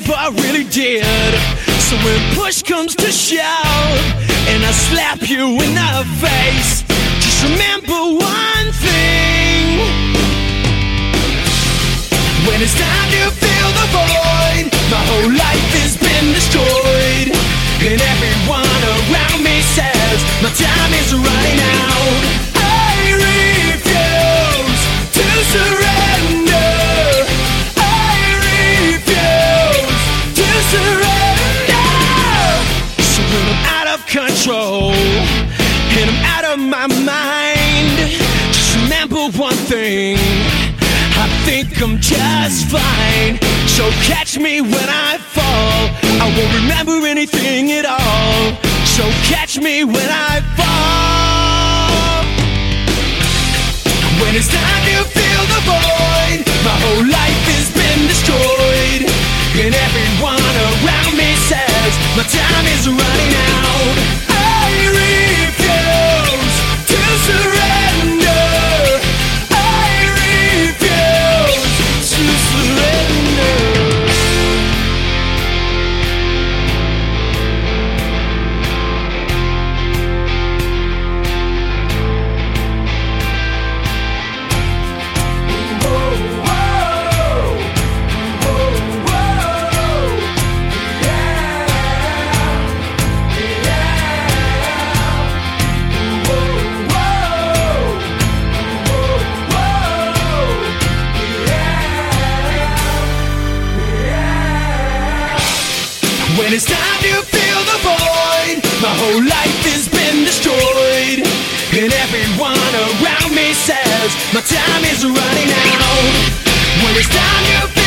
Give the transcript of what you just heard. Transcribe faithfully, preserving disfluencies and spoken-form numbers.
never really did. So when push comes to shove and I slap you in the face, just remember one thing. When it's time to fill the void, my whole life has been destroyed, and everyone around me says my time is running out. I refuse to surrender. I refuse to surrender. So when I'm out of control and I'm out of my mind, just remember one thing: I think I'm just fine. So catch me when I fall, I won't remember anything at all. So catch me when I fall. When it's time to fill the void, my whole life has been destroyed, and everyone around me says my time is running out. I refuse to surrender. I refuse to surrender. When it's time to fill the void, my whole life has been destroyed, and everyone around me says my time is running out. When it's time to fill